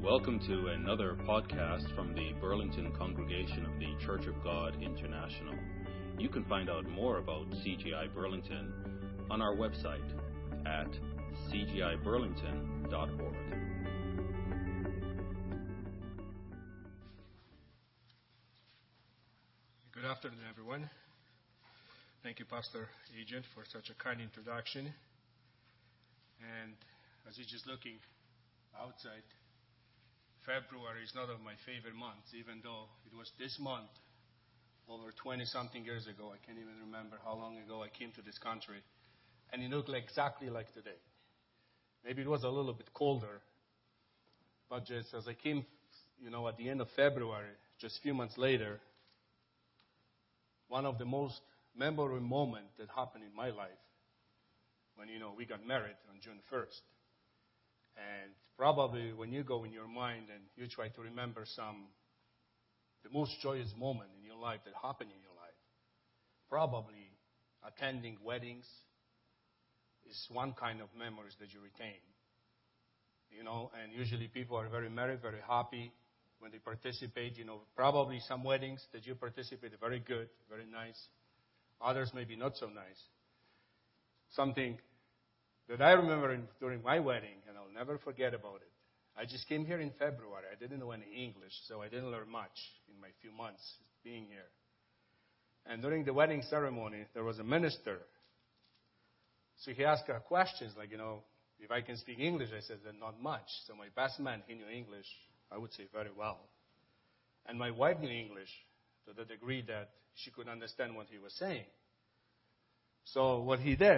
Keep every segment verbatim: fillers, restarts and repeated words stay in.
Welcome to another podcast from the Burlington congregation of the Church of God International. You can find out more about C G I Burlington on our website at c g i burlington dot org. Good afternoon, everyone. Thank you, Pastor Agent, for such a kind introduction. And as you're just looking outside, February is not of my favorite months, even though it was this month, over twenty-something years ago. I can't even remember how long ago I came to this country. And it looked like exactly like today. Maybe it was a little bit colder. But just as I came, you know, at the end of February, just a few months later, one of the most memorable moments that happened in my life when, you know, we got married on June first. And probably when you go in your mind and you try to remember some, the most joyous moment in your life that happened in your life, probably attending weddings is one kind of memories that you retain. You know, and usually people are very merry, very happy when they participate. You know, probably some weddings that you participate are very good, very nice. Others maybe not so nice. Something that I remember in, during my wedding, and I'll never forget about it. I just came here in February. I didn't know any English, so I didn't learn much in my few months being here. And during the wedding ceremony, there was a minister. So he asked her questions like, you know, if I can speak English. I said, not much. So my best man, he knew English, I would say very well. And my wife knew English to the degree that she could understand what he was saying. So what he did,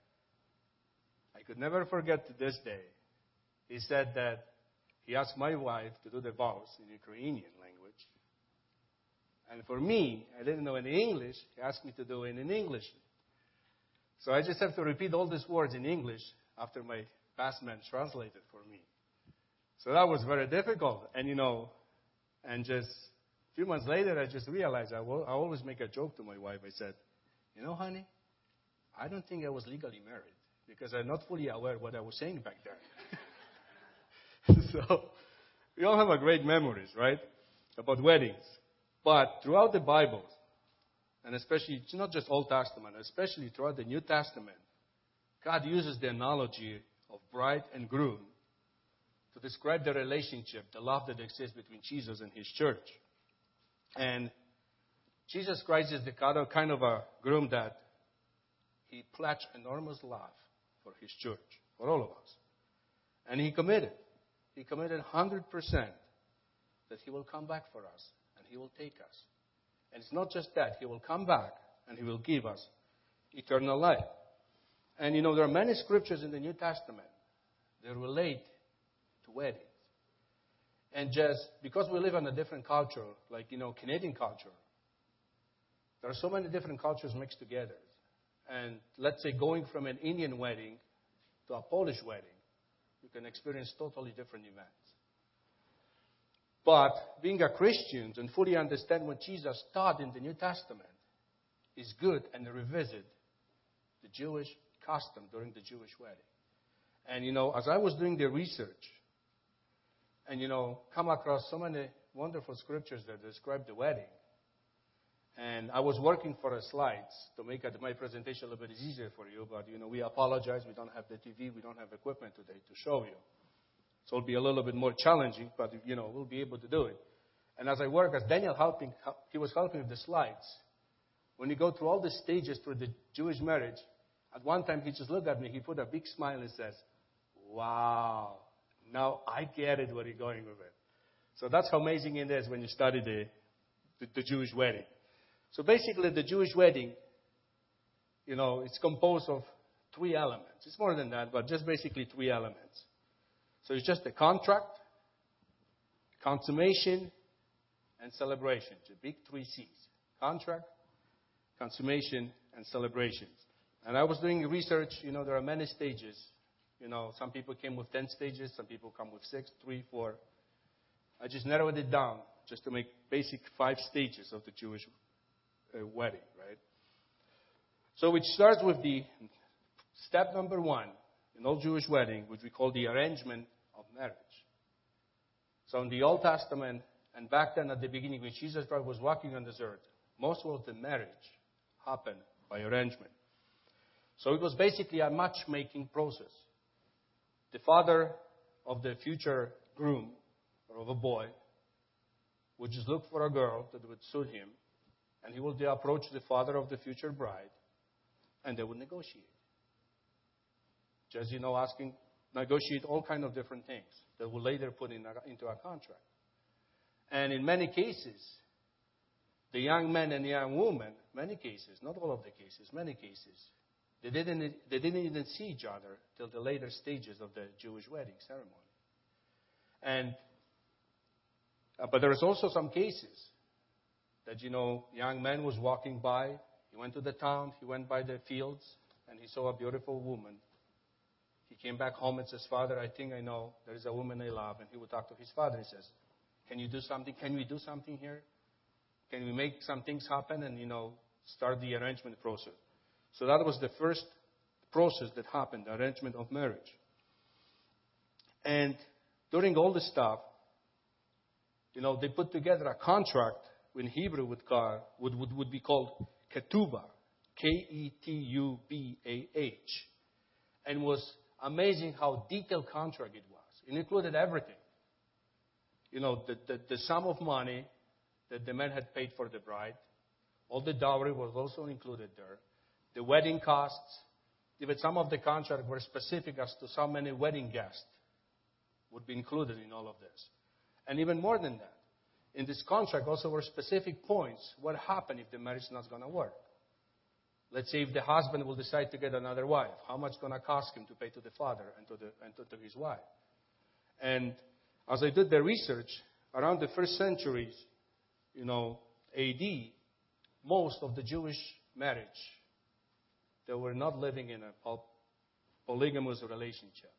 I could never forget to this day. He said that he asked my wife to do the vows in Ukrainian language. And for me, I didn't know any English. He asked me to do it in English. So I just have to repeat all these words in English after my past man translated for me. So that was very difficult. And, you know, and just a few months later, I just realized I, will, I always make a joke to my wife. I said, you know, honey, I don't think I was legally married, because I'm not fully aware what I was saying back then. So we all have a great memories, right, about weddings. But throughout the Bible, and especially, it's not just Old Testament, especially throughout the New Testament, God uses the analogy of bride and groom to describe the relationship, the love that exists between Jesus and His church. And Jesus Christ is the kind of a groom that He pledged enormous love for His church, for all of us. And He committed. He committed one hundred percent that He will come back for us and He will take us. And it's not just that. He will come back and He will give us eternal life. And, you know, there are many scriptures in the New Testament that relate to weddings. And just because we live in a different culture, like, you know, Canadian culture, there are so many different cultures mixed together. And let's say going from an Indian wedding to a Polish wedding, you can experience totally different events. But being a Christian and fully understand what Jesus taught in the New Testament is good, and revisit the Jewish custom during the Jewish wedding. And, you know, as I was doing the research and, you know, come across so many wonderful scriptures that describe the wedding, and I was working for the slides to make my presentation a little bit easier for you, but, you know, we apologize. We don't have the T V. We don't have equipment today to show you. So it'll be a little bit more challenging, but, you know, we'll be able to do it. And as I work, as Daniel helping, he was helping with the slides. When you go through all the stages through the Jewish marriage, at one time he just looked at me, he put a big smile and says, wow, now I get it, where you're going with it. So that's how amazing it is when you study the, the, the Jewish wedding. So basically, the Jewish wedding, you know, it's composed of three elements. It's more than that, but just basically three elements. So it's just a contract, consummation, and celebration. The big three C's. Contract, consummation, and celebrations. And I was doing research. You know, there are many stages. You know, some people came with ten stages. Some people come with six, three, four. I just narrowed it down just to make basic five stages of the Jewish uh, wedding, right? So it starts with the step number one in all Jewish wedding, which we call the arrangement of marriage. So in the Old Testament, and back then at the beginning when Jesus Christ was walking on this earth, most of the marriage happened by arrangement. So it was basically a matchmaking process. The father of the future groom or of a boy would just look for a girl that would suit him, and he would approach the father of the future bride, and they would negotiate. Just, you know, asking, negotiate all kind of different things that will later put in a, into a contract. And in many cases, the young man and the young woman, many cases, not all of the cases, many cases, they didn't, they didn't even see each other till the later stages of the Jewish wedding ceremony. And, uh, but there's also some cases that, you know, young man was walking by, he went to the town, he went by the fields, and he saw a beautiful woman. He came back home and says, Father, I think I know there is a woman I love. And he would talk to his father. He says, can you do something? Can we do something here? Can we make some things happen and, you know, start the arrangement process? So that was the first process that happened, the arrangement of marriage. And during all this stuff, you know, they put together a contract in Hebrew would, call, would, would, would be called ketubah, K E T U B A H. And was amazing how detailed contract it was. It included everything. You know, the, the, the sum of money that the man had paid for the bride, all the dowry was also included there. The wedding costs, even some of the contract were specific as to how many wedding guests would be included in all of this. And even more than that, in this contract also were specific points. What happened if the marriage is not going to work? Let's say if the husband will decide to get another wife, how much going to cost him to pay to the father and to, the, and to, to his wife? And as I did the research, around the first centuries, you know, A D, most of the Jewish marriage, they were not living in a polygamous relationship.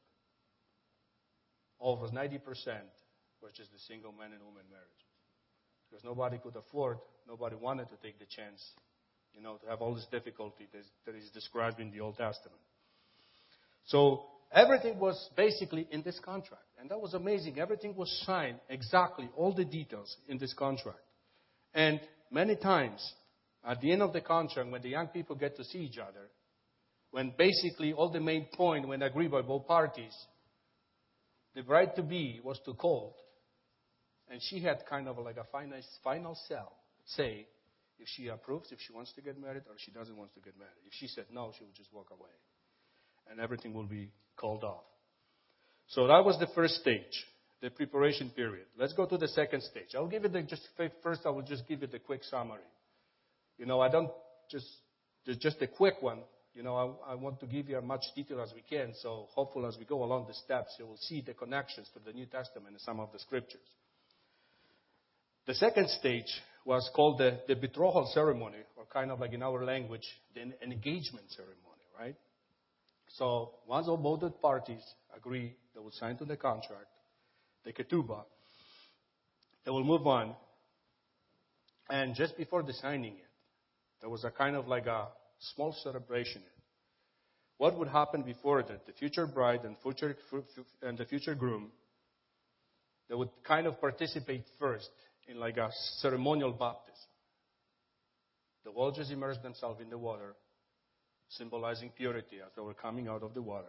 Over ninety percent were just the single man and woman marriages. Because nobody could afford, nobody wanted to take the chance, you know, to have all this difficulty that is described in the Old Testament. So everything was basically in this contract. And that was amazing. Everything was signed exactly, all the details in this contract. And many times, at the end of the contract, when the young people get to see each other, when basically all the main point, when agreed by both parties, the bride-to-be was too cold. And she had kind of like a final, final say if she approves, if she wants to get married, or she doesn't want to get married. If she said no, she would just walk away. And everything will be called off. So that was the first stage, the preparation period. Let's go to the second stage. I'll give it the, just first. I will just give you the quick summary. You know, I don't just just a quick one. You know, I, I want to give you as much detail as we can. So hopefully, as we go along the steps, you will see the connections to the New Testament and some of the scriptures. The second stage was called the, the betrothal ceremony, or kind of like in our language, the engagement ceremony, right? So once all both parties agree, they will sign to the contract, the ketubah. They will move on. And just before the signing it, there was a kind of like a small celebration. What would happen before that? The future bride and, future, and the future groom, they would kind of participate first in like a ceremonial baptism. They will just immerse themselves in the water, symbolizing purity as they were coming out of the water.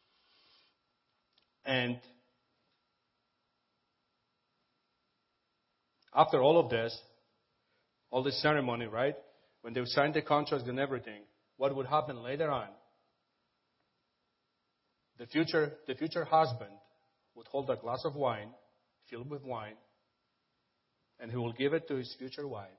And after all of this, all this ceremony, right? When they signed the contract and everything, what would happen later on? The future, the future husband would hold a glass of wine, filled with wine, and he will give it to his future wife.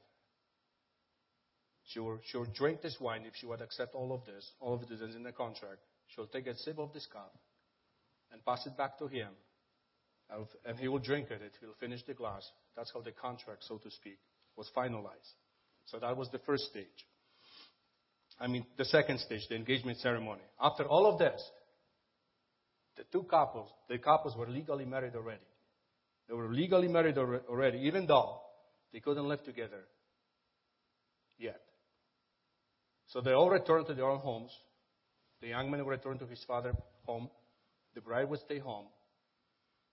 She will, she will drink this wine if she would accept all of this. All of this is in the contract. She'll take a sip of this cup and pass it back to him. And he will drink it. He'll finish the glass. That's how the contract, so to speak, was finalized. So that was the first stage. I mean, the second stage, the engagement ceremony. After all of this, the two couples, the couples were legally married already. They were legally married already, even though they couldn't live together yet. So they all returned to their own homes. The young man would return to his father's home. The bride would stay home.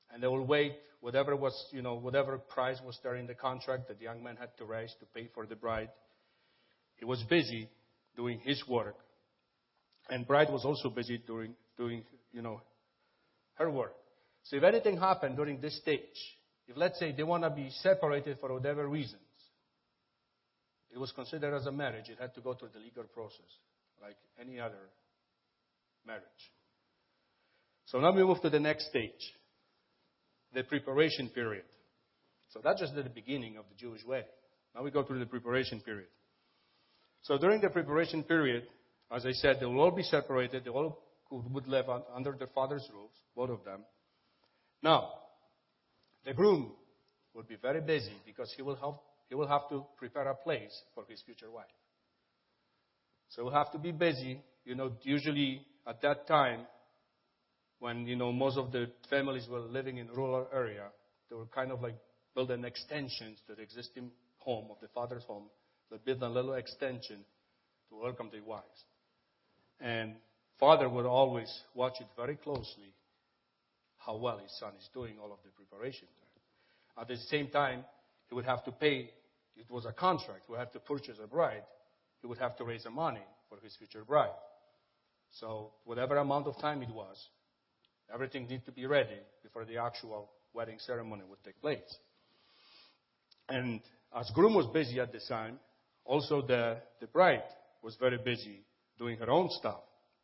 And they will wait whatever was, you know, whatever price was there in the contract that the young man had to raise to pay for the bride. He was busy doing his work. And bride was also busy doing, doing, you know, her work. So if anything happened during this stage, if let's say they want to be separated for whatever reasons, it was considered as a marriage. It had to go through the legal process, like any other marriage. So now we move to the next stage, the preparation period. So that's just the beginning of the Jewish way. Now we go through the preparation period. So during the preparation period, as I said, they will all be separated. They all would live under their father's roofs, both of them. Now, the groom would be very busy because he will have, he will have to prepare a place for his future wife. So he'll have to be busy. You know, usually at that time, when, you know, most of the families were living in rural area, they were kind of like building extensions to the existing home of the father's home. They built a little extension to welcome their wives. And father would always watch it very closely how well his son is doing all of the preparation there. At the same time, he would have to pay. It was a contract. He would have to purchase a bride. He would have to raise the money for his future bride. So whatever amount of time it was, everything needed to be ready before the actual wedding ceremony would take place. And as groom was busy at this time, also the, the bride was very busy doing her own stuff.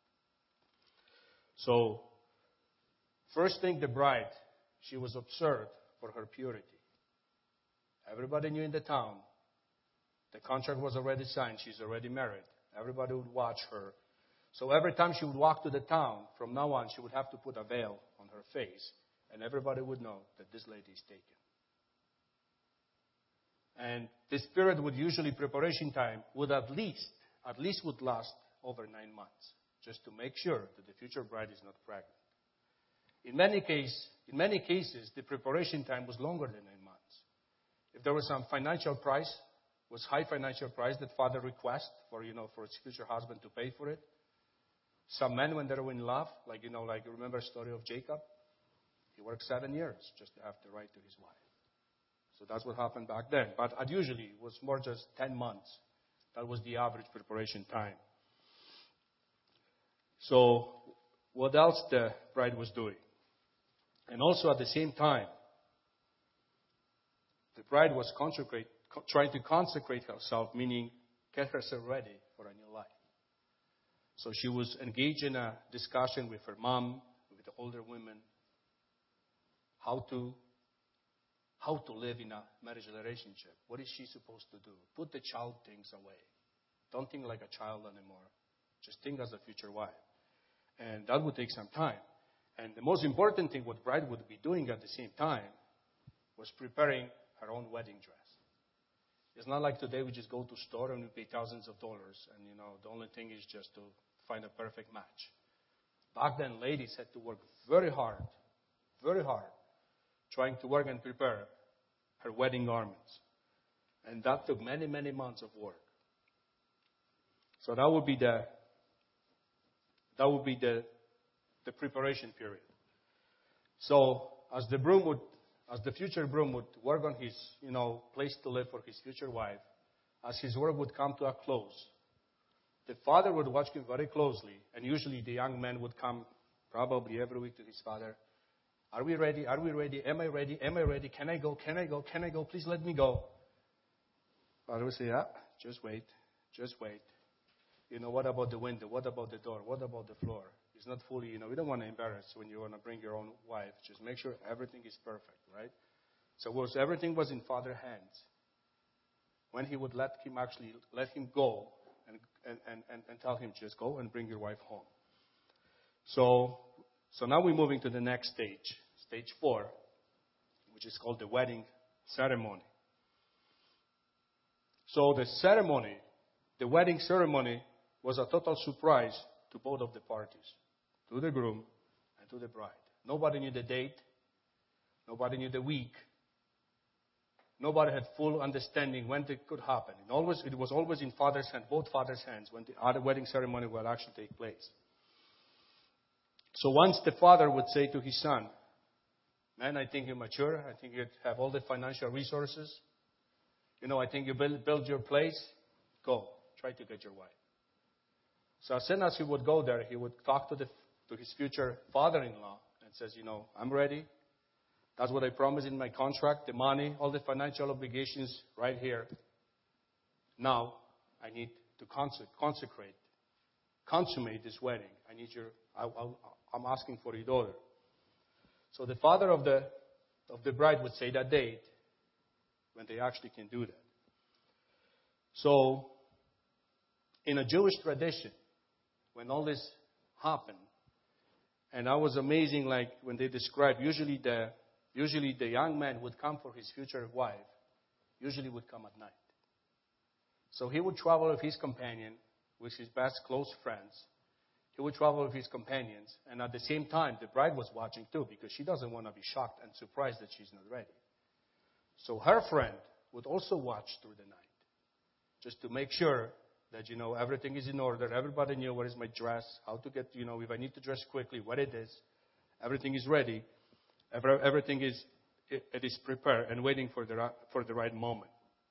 So, first thing, the bride, she was observed for her purity. Everybody knew in the town. The contract was already signed. She's already married. Everybody would watch her. So every time she would walk to the town, from now on, she would have to put a veil on her face. And everybody would know that this lady is taken. And this period would usually, preparation time, would at least, at least would last over nine months. Just to make sure that the future bride is not pregnant. In many, case, in many cases, the preparation time was longer than nine months. If there was some financial price, was high financial price that father request for, you know, for his future husband to pay for it. Some men, when they were in love, like, you know, like, you remember the story of Jacob? He worked seven years just to have the right to his wife. So that's what happened back then. But usually it was more just ten months. That was the average preparation time. So what else the bride was doing? And also at the same time, the bride was consecrate, trying to consecrate herself, meaning get herself ready for a new life. So she was engaged in a discussion with her mom, with the older women, how to how to live in a marriage relationship. What is she supposed to do? Put the child things away. Don't think like a child anymore. Just think as a future wife. And that would take some time. And the most important thing what bride would be doing at the same time was preparing her own wedding dress. It's not like today we just go to store and we pay thousands of dollars and, you know, the only thing is just to find a perfect match. Back then, ladies had to work very hard, very hard, trying to work and prepare her wedding garments. And that took many, many months of work. So that would be the that would be the the preparation period. So as the groom would as the future groom would work on his, you know, place to live for his future wife, as his work would come to a close, the father would watch him very closely, and usually the young man would come probably every week to his father. Are we ready? Are we ready? Am I ready? Am I ready? Can I go? Can I go? Can I go? Please let me go. Father would say, yeah, just wait. Just wait. You know, what about the window? What about the door? What about the floor? It's not fully, you know, we don't want to embarrass when you want to bring your own wife. Just make sure everything is perfect, right? So was, everything was in Father's hands. When he would let him actually, let him go and, and, and, and, and tell him, just go and bring your wife home. So, so now we're moving to the next stage, stage four, which is called the wedding ceremony. So the ceremony, the wedding ceremony was a total surprise to both of the parties, to the groom and to the bride. Nobody knew the date. Nobody knew the week. Nobody had full understanding when it could happen. It, always, it was always in father's hand, both father's hands, when the other wedding ceremony will actually take place. So once the father would say to his son, Man, I think you're mature. I think you have all the financial resources. You know, I think you build, build your place. Go. Try to get your wife. So as soon as he would go there, he would talk to, the, to his future father-in-law and says, you know, I'm ready. That's what I promised in my contract, the money, all the financial obligations right here. Now, I need to consecrate, consummate this wedding. I need your, I, I, I'm asking for your daughter. So the father of the, of the bride would say that date when they actually can do that. So, in a Jewish tradition, when all this happened, and I was amazing, like when they described, usually the usually the young man would come for his future wife, usually would come at night. So he would travel with his companion, with his best close friends. He would travel with his companions, and at the same time, the bride was watching too, because she doesn't want to be shocked and surprised that she's not ready. So her friend would also watch through the night, just to make sure that, you know, everything is in order. Everybody knew where is my dress, how to get, you know, if I need to dress quickly, what it is. Everything is ready. Everything is, it, it is prepared and waiting for the, for the right moment.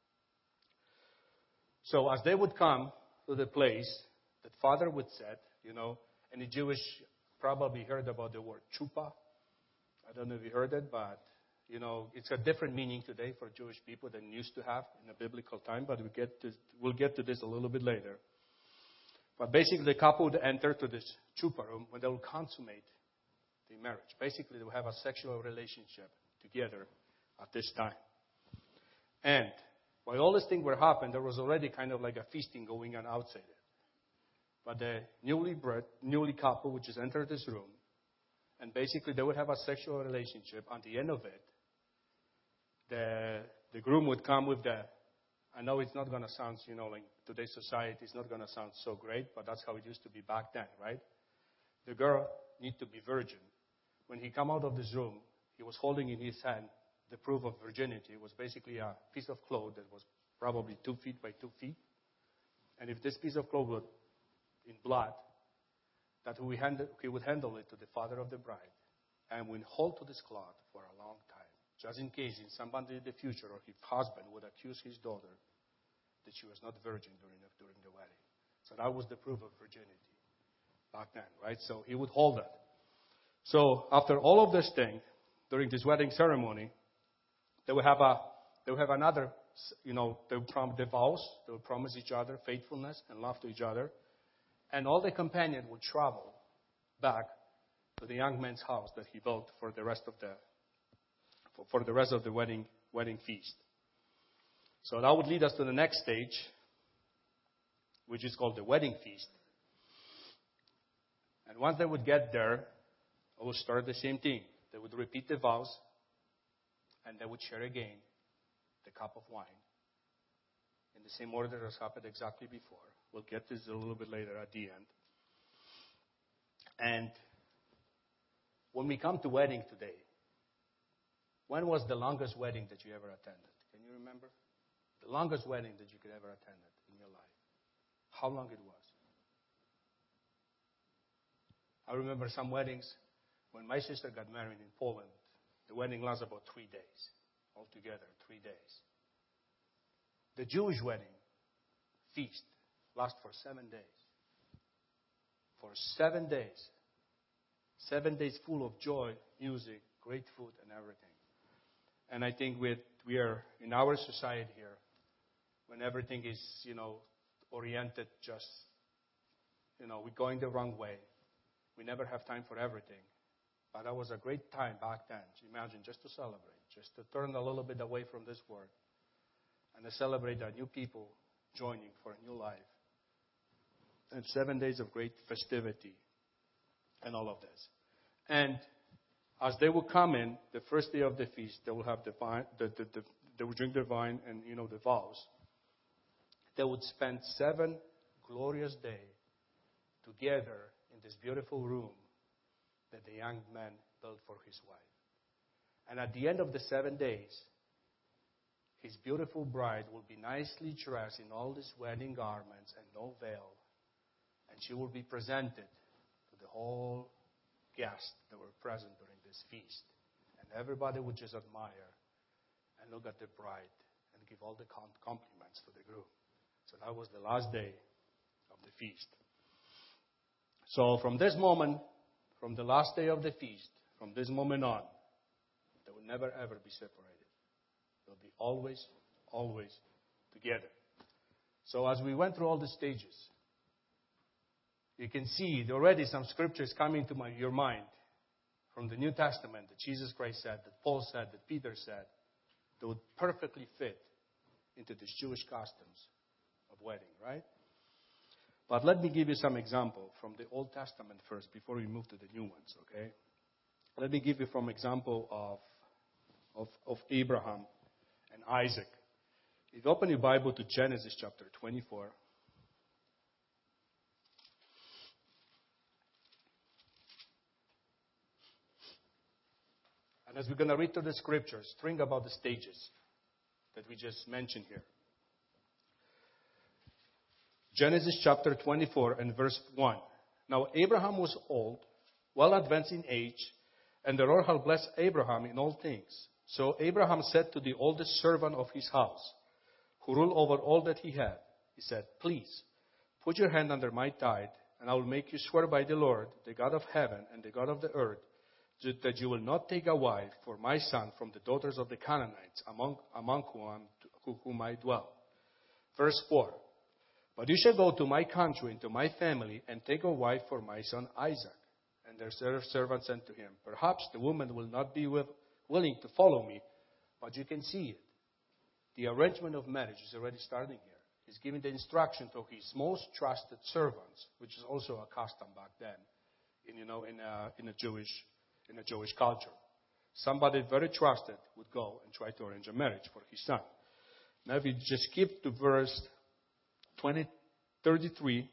So as they would come to the place, that father would set, you know, and the Jewish probably heard about the word chuppah. I don't know if you heard it, but, you know, it's a different meaning today for Jewish people than it used to have in a biblical time, but we get to, we'll get to this a little bit later. But basically, the couple would enter to this chuppah room when they will consummate the marriage. Basically, they will have a sexual relationship together at this time. And while all these things were happening, there was already kind of like a feasting going on outside it. But the newly bred, newly couple would just enter this room, and basically they would have a sexual relationship. At the end of it, the the groom would come with the, I know it's not going to sound, you know, like today's society, it's not going to sound so great, but that's how it used to be back then, right? The girl need to be virgin. When he come out of this room, he was holding in his hand the proof of virginity. It was basically a piece of cloth that was probably two feet by two feet. And if this piece of cloth was in blood, that he would, handle, he would handle it to the father of the bride and would hold to this cloth for a long time, just in case in somebody in the future or his husband would accuse his daughter that she was not virgin during the, during the wedding. So that was the proof of virginity back then, right? So he would hold that. So after all of this thing, during this wedding ceremony, they would have a they would have another, you know, they would promise the vows, they would promise each other faithfulness and love to each other. And all the companions would travel back to the young man's house that he built for the rest of the for, for the rest of the wedding wedding feast. So that would lead us to the next stage, which is called the wedding feast. And once they would get there, it would start the same thing. They would repeat the vows, and they would share again the cup of wine in the same order as happened exactly before. We'll get this a little bit later at the end. And when we come to wedding today, when was the longest wedding that you ever attended? Can you remember? The longest wedding that you could ever attend in your life. How long it was? I remember some weddings when my sister got married in Poland. The wedding lasted about three days. Altogether, three days. The Jewish wedding feast lasts for seven days. For seven days. Seven days full of joy, music, great food, and everything. And I think with, we are in our society here, when everything is, you know, oriented just, you know, we're going the wrong way. We never have time for everything. But that was a great time back then. Imagine, just to celebrate, just to turn a little bit away from this world and to celebrate that new people joining for a new life. And seven days of great festivity and all of this. And as they will come in, the first day of the feast, they will have the wine, the, the, the, they will drink the wine and, you know, the vows. They would spend seven glorious days together in this beautiful room that the young man built for his wife. And at the end of the seven days, his beautiful bride will be nicely dressed in all these wedding garments and no veil. And she will be presented to the whole guests that were present during this feast. And And everybody would just admire and look at the bride and give all the compliments to the groom. So that was the last day of the feast. So from this moment, from the last day of the feast, from this moment on, they will never ever be separated. They'll be always, always together. So as we went through all the stages, you can see already some scriptures coming to my, your mind from the New Testament that Jesus Christ said, that Paul said, that Peter said, that would perfectly fit into these Jewish customs of wedding, right? But let me give you some example from the Old Testament first before we move to the new ones, okay? Let me give you from example of, of, of Abraham and Isaac. If you open your Bible to Genesis chapter twenty-four. And as we're going to read through the scriptures, think about the stages that we just mentioned here. Genesis chapter twenty-four and verse one. Now Abraham was old, well advanced in age, and the Lord had blessed Abraham in all things. So Abraham said to the oldest servant of his house, who ruled over all that he had, he said, please, put your hand under my tithe, and I will make you swear by the Lord, the God of heaven and the God of the earth, that you will not take a wife for my son from the daughters of the Canaanites, among, among whom, whom I dwell. Verse four. But you shall go to my country and to my family, and take a wife for my son Isaac. And their servant said to him, perhaps the woman will not be with, willing to follow me, but you can see it. The arrangement of marriage is already starting here. He's giving the instruction to his most trusted servants, which is also a custom back then, in you know, in a, in a Jewish in a Jewish culture. Somebody very trusted would go and try to arrange a marriage for his son. Now, if you just skip to verse twenty, thirty-three.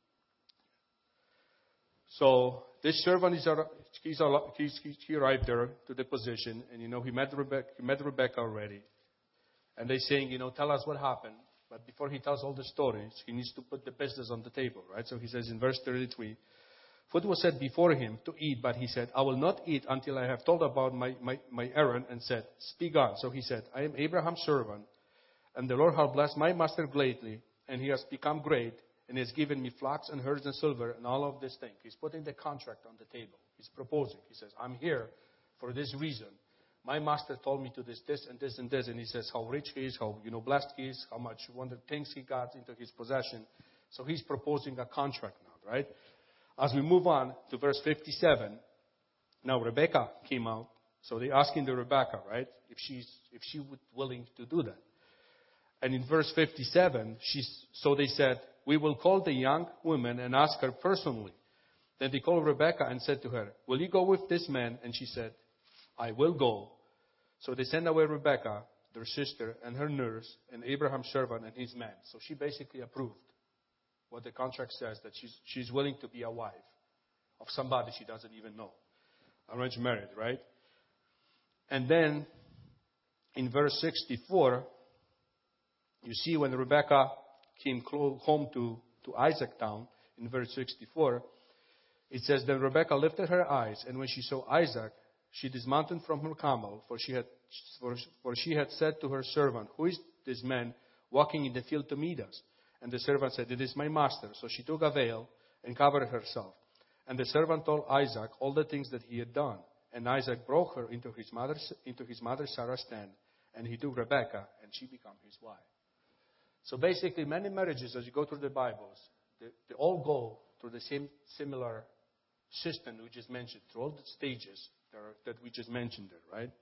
So this servant is he's, he's, he arrived there to the position, and you know he met Rebecca, he met Rebecca already, and they're saying, you know, tell us what happened. But before he tells all the stories, he needs to put the business on the table, right? So he says in verse thirty-three, food was set before him to eat, but he said, I will not eat until I have told about my, my, my errand, and said, speak on. So he said, I am Abraham's servant, and the Lord has blessed my master greatly, and he has become great, and he has given me flocks and herds and silver and all of this thing. He's putting the contract on the table. He's proposing. He says, I'm here for this reason. My master told me to this, this, and this, and this. And he says how rich he is, how, you know, blessed he is, how much wonderful things he got into his possession. So he's proposing a contract now, right? As we move on to verse fifty-seven, now Rebecca came out. So they're asking the Rebecca, right, if she's, if she would willing to do that. And in verse fifty-seven, she's, so they said, we will call the young woman and ask her personally. Then they called Rebecca and said to her, will you go with this man? And she said, I will go. So they sent away Rebecca, their sister, and her nurse, and Abraham's servant and his man. So she basically approved what the contract says, that she's, she's willing to be a wife of somebody she doesn't even know. Arranged marriage, right? And then in verse sixty-four, you see when Rebecca came home to, to Isaac town, in verse sixty-four, it says, then Rebecca lifted her eyes, and when she saw Isaac, she dismounted from her camel, for she had for, for she had said to her servant, who is this man walking in the field to meet us? And the servant said, it is my master. So she took a veil and covered herself. And the servant told Isaac all the things that he had done. And Isaac brought her into his mother's into his mother Sarah's tent, and he took Rebekah, and she became his wife. So basically, many marriages, as you go through the Bibles, they, they all go through the same similar system we just mentioned, through all the stages that, are, that we just mentioned there, right?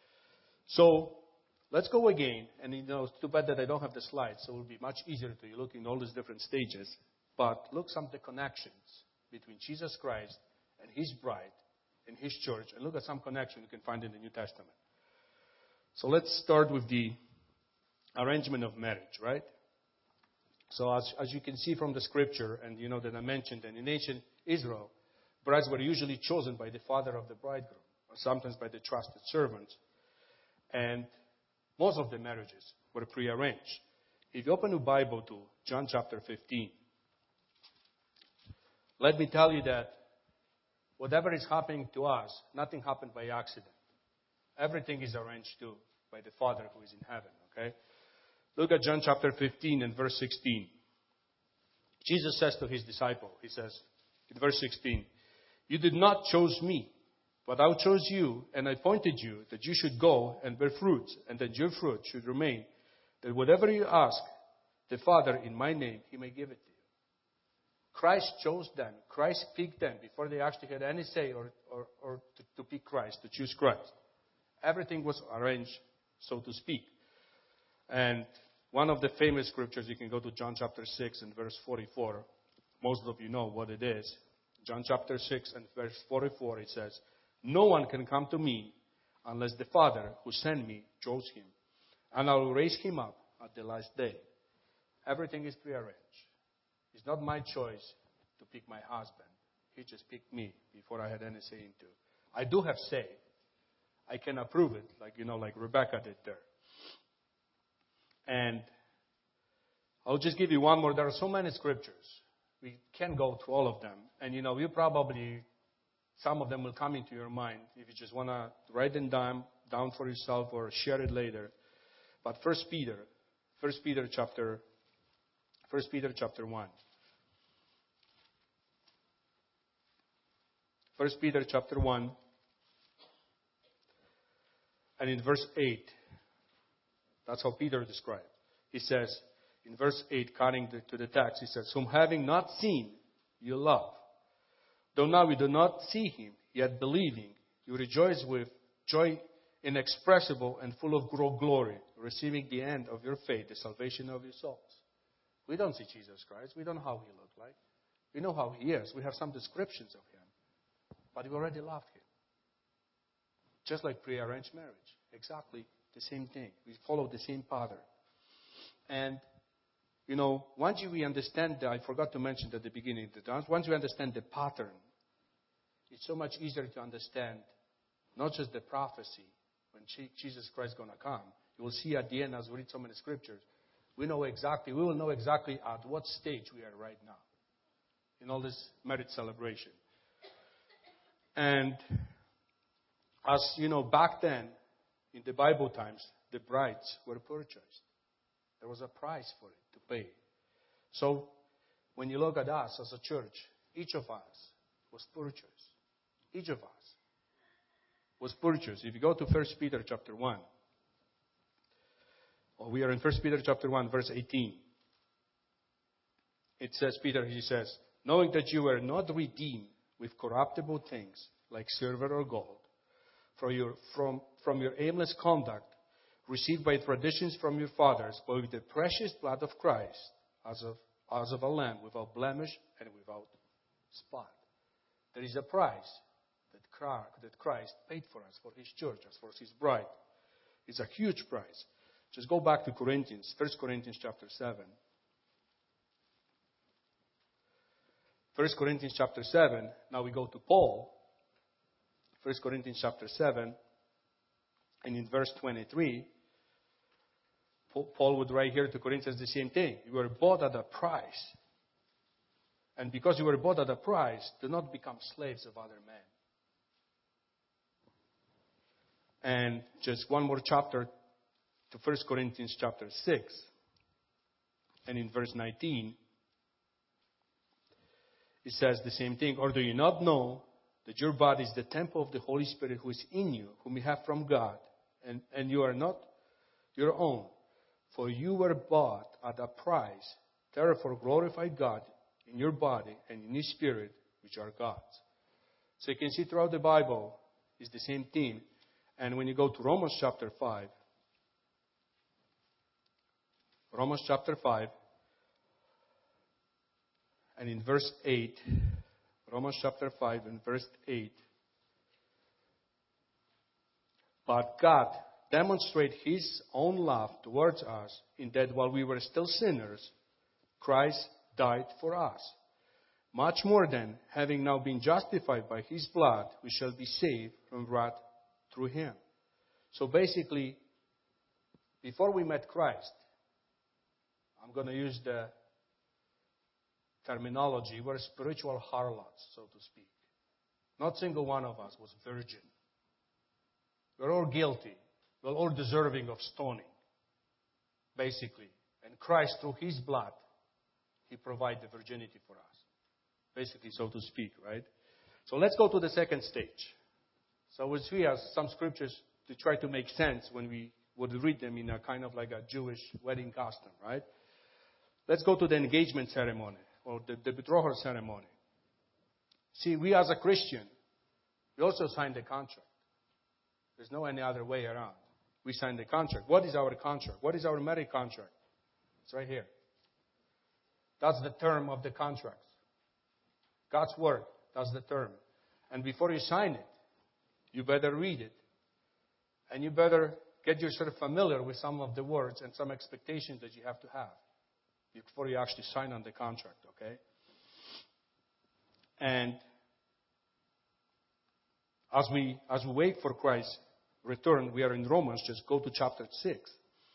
So let's go again. And you know, it's too bad that I don't have the slides, so it will be much easier to you look in all these different stages. But look some of the connections between Jesus Christ and His bride and His church, and look at some connection you can find in the New Testament. So let's start with the arrangement of marriage, right? So as, as you can see from the scripture, and you know that I mentioned, that in ancient Israel, brides were usually chosen by the father of the bridegroom, or sometimes by the trusted servants. And most of the marriages were prearranged. If you open your Bible to John chapter fifteen, let me tell you that whatever is happening to us, nothing happened by accident. Everything happened for a reason. Everything happened for a purpose. So Everything is arranged too by the Father who is in heaven, okay? Look at John chapter fifteen and verse sixteen. Jesus says to his disciple, he says, in verse sixteen, "You did not choose me, but I chose you, and I appointed you that you should go and bear fruit, and that your fruit should remain, that whatever you ask the Father in my name, he may give it to you." Christ chose them. Christ picked them before they actually had any say or, or, or to, to pick Christ, to choose Christ. Everything was arranged, so to speak. And one of the famous scriptures, you can go to John chapter six and verse forty-four. Most of you know what it is. John chapter six and verse forty-four, it says, "No one can come to me unless the Father who sent me draws him, and I will raise him up at the last day." Everything is prearranged. It's not my choice to pick my husband. He just picked me before I had any say into. I do have say. I can approve it, like, you know, like Rebecca did there. And I'll just give you one more. There are so many scriptures. We can't go through all of them. And, you know, you probably, some of them will come into your mind if you just want to write them down, down for yourself or share it later. But First Peter, First Peter chapter, First Peter chapter one. First Peter chapter one. And in verse eight, that's how Peter described. He says, in verse eight, cutting the, to the text, he says, "Whom having not seen, you love. Though now we do not see him, yet believing, you rejoice with joy inexpressible and full of glory, receiving the end of your faith, the salvation of your souls." We don't see Jesus Christ. We don't know how he looked like. We know how he is. We have some descriptions of him. But we already love him. Just like prearranged marriage. Exactly the same thing. We follow the same pattern. And, you know, once we understand that, I forgot to mention at the beginning, that once we understand the pattern, it's so much easier to understand not just the prophecy, when Jesus Christ is going to come. You will see at the end, as we read so many scriptures, we know exactly, we will know exactly at what stage we are right now in all this marriage celebration. And as you know, back then, in the Bible times, the brides were purchased. There was a price for it to pay. So, when you look at us as a church, each of us was purchased. Each of us was purchased. If you go to First Peter chapter one, or we are in First Peter chapter one, verse eighteen. It says, Peter, he says, "Knowing that you were not redeemed with corruptible things like silver or gold, from your, from, from your aimless conduct received by traditions from your fathers, but with the precious blood of Christ, as of, as of a lamb without blemish and without spot." There is a price that Christ paid for us, for his church, as for his bride. It's a huge price. Just go back to Corinthians, First Corinthians chapter seven. First Corinthians chapter seven. Now we go to Paul. First Corinthians chapter seven. And in verse twenty-three, Paul would write here to Corinthians the same thing. You were bought at a price. And because you were bought at a price, do not become slaves of other men. And just one more chapter to First Corinthians chapter six. And in verse nineteen, it says the same thing. "Or do you not know that your body is the temple of the Holy Spirit who is in you, whom you have from God, and, and you are not your own? For you were bought at a price. Therefore glorify God in your body and in His Spirit, which are God's." So you can see throughout the Bible, it's the same thing. And when you go to Romans chapter five, Romans chapter five, and in verse eight, Romans chapter five and verse eight, "But God demonstrated His own love towards us in that while we were still sinners, Christ died for us. Much more than, having now been justified by His blood, we shall be saved from wrath through Him." So basically, before we met Christ, I'm going to use the terminology, we're spiritual harlots, so to speak. Not single one of us was virgin. We're all guilty. We're all deserving of stoning, basically. And Christ, through His blood, He provided the virginity for us, basically, so to speak, right? So let's go to the second stage. So we see as some scriptures to try to make sense when we would read them in a kind of like a Jewish wedding custom, right? Let's go to the engagement ceremony or the, the betrothal ceremony. See, we as a Christian, we also sign the contract. There's no any other way around. We sign the contract. What is our contract? What is our marriage contract? It's right here. That's the term of the contract. God's word, that's the term. And before you sign it, you better read it. And you better get yourself familiar with some of the words and some expectations that you have to have before you actually sign on the contract, okay? And as we as we wait for Christ's return, we are in Romans. Just go to chapter six.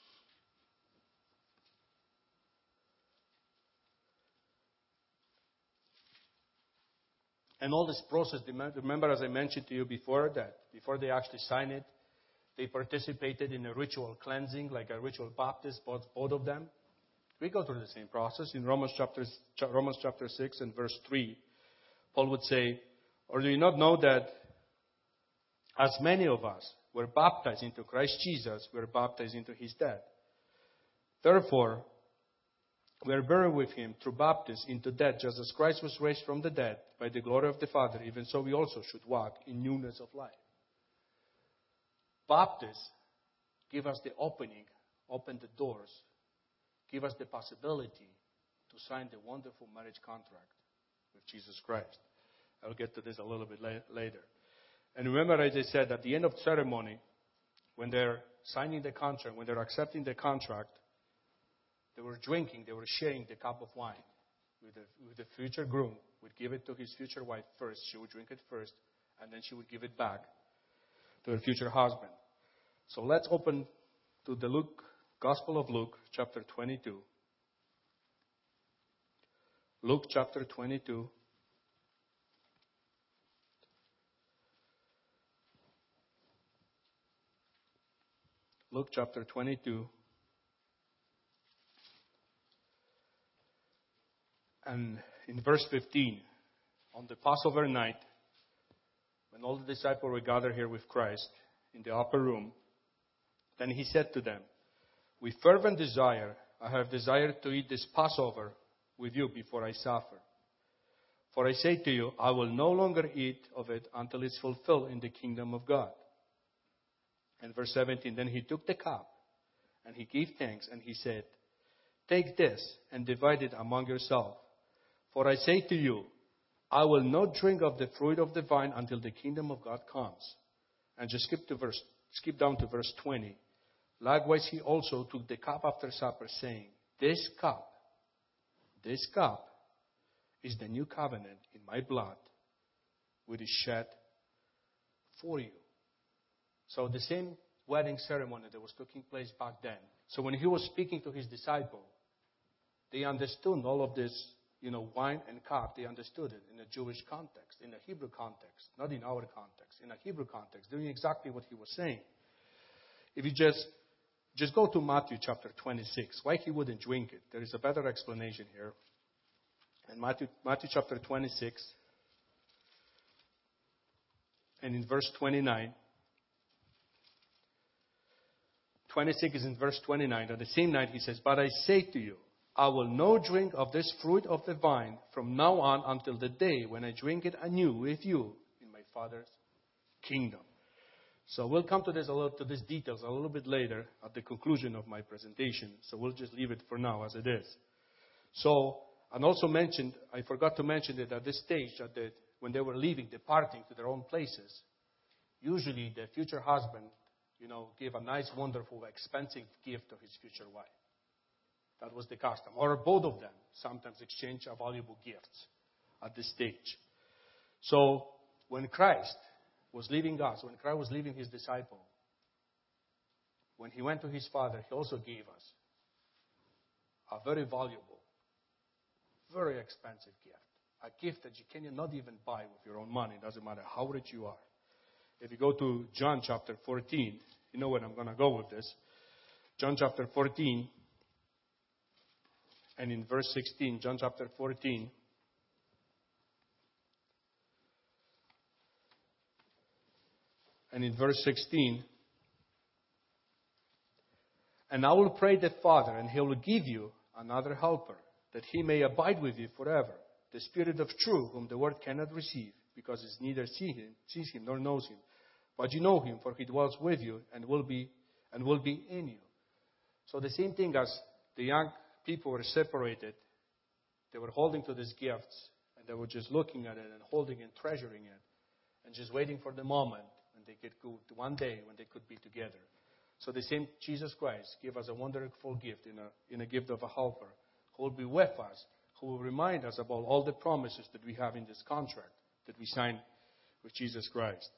And all this process, remember as I mentioned to you before, that before they actually sign it, they participated in a ritual cleansing, like a ritual baptism, both, both of them. We go through the same process. In Romans chapter, Romans chapter six and verse three, Paul would say, or do you not know that as many of us were baptized into Christ Jesus, we were baptized into His death. Therefore, we are buried with Him through baptism into death, just as Christ was raised from the dead by the glory of the Father, even so we also should walk in newness of life. Baptism give us the opening, open the doors, give us the possibility to sign the wonderful marriage contract with Jesus Christ. I'll get to this a little bit la- later. And remember, as I said, at the end of the ceremony, when they're signing the contract, when they're accepting the contract, they were drinking, they were sharing the cup of wine with the, with the future groom. Would give it to his future wife first. She would drink it first, and then she would give it back to her future husband. So let's open to the Luke, Gospel of Luke, chapter twenty-two. Luke chapter twenty-two. Luke chapter twenty-two. And in verse fifteen, on the Passover night, when all the disciples were gathered here with Christ in the upper room, then He said to them, with fervent desire, I have desired to eat this Passover with you before I suffer. For I say to you, I will no longer eat of it until it's fulfilled in the kingdom of God. And verse seventeen, then He took the cup and He gave thanks and He said, take this and divide it among yourselves. For I say to you, I will not drink of the fruit of the vine until the kingdom of God comes. And just skip to verse, skip down to verse twenty. Likewise, He also took the cup after supper, saying, this cup, this cup is the new covenant in my blood, which is shed for you. So the same wedding ceremony that was taking place back then. So when He was speaking to His disciples, they understood all of this, you know, wine and cup. They understood it in a Jewish context, in a Hebrew context, not in our context, in a Hebrew context, doing exactly what He was saying. If you just just go to Matthew chapter twenty-six, why He wouldn't drink it? There is a better explanation here. In Matthew, Matthew chapter twenty-six, and in verse twenty-nine, twenty-six is in verse twenty-nine. On the same night He says, but I say to you, I will no drink of this fruit of the vine from now on until the day when I drink it anew with you in my Father's kingdom. So we'll come to this a little, to these details a little bit later at the conclusion of my presentation. So we'll just leave it for now as it is. So, and also mentioned, I forgot to mention that at this stage, at the, when they were leaving, departing to their own places, usually the future husband, you know, gave a nice, wonderful, expensive gift to his future wife. That was the custom. Or both of them sometimes exchange valuable gifts at this stage. So when Christ was leaving us, when Christ was leaving His disciple, when He went to His Father, He also gave us a very valuable, very expensive gift. A gift that you cannot even buy with your own money. It doesn't matter how rich you are. If you go to John chapter fourteen, you know where I'm going to go with this. John chapter fourteen, and in verse sixteen, John chapter fourteen, and in verse sixteen, and I will pray the Father, and He will give you another helper, that He may abide with you forever, the Spirit of truth, whom the world cannot receive, because it neither see him, sees Him nor knows Him. But you know Him, for He dwells with you and will be and will be in you. So the same thing as the young people were separated, they were holding to these gifts, and they were just looking at it and holding and treasuring it, and just waiting for the moment when they could go to one day when they could be together. So the same Jesus Christ gave us a wonderful gift in a in a gift of a helper who will be with us, who will remind us about all the promises that we have in this contract that we signed with Jesus Christ.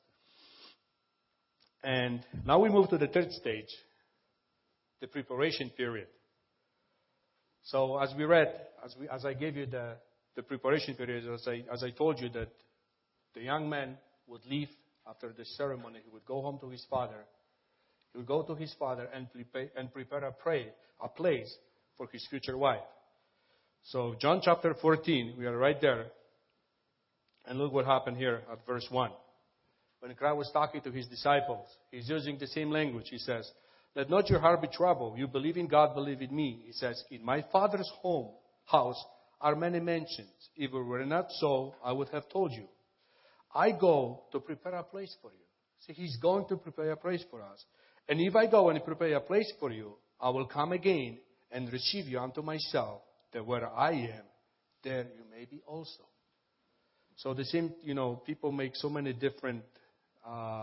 And now we move to the third stage, the preparation period. So as we read, as we as I gave you the, the preparation period, as I as I told you that the young man would leave after the ceremony, he would go home to his father. He would go to his father and prepare and prepare a pray a place for his future wife. So John chapter fourteen, we are right there. And look what happened here at verse one. When Christ was talking to His disciples, He's using the same language. He says, "Let not your heart be troubled. You believe in God, believe in me." He says, "In my Father's home, house, are many mansions. If it were not so, I would have told you. I go to prepare a place for you." See, He's going to prepare a place for us. "And if I go and prepare a place for you, I will come again and receive you unto myself, that where I am, there you may be also." So the same, you know, people make so many different uh,